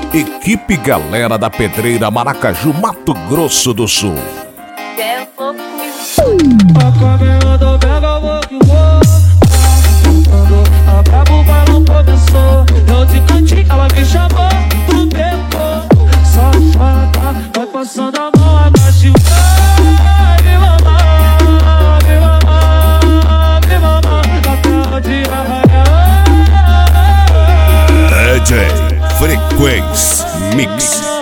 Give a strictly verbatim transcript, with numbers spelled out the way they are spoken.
Equipe Galera da Pedreira, Maracaju, Mato Grosso do Sul. A caminhada pega, vou que vou. Quando acaba o balão começou, eu de cantinho, ela me chamou pro beco. Safada, vai passando a mão, agacha. Vai me mamar, me mamar, me mamar, na terra de arraiar. D J Frequência Mix.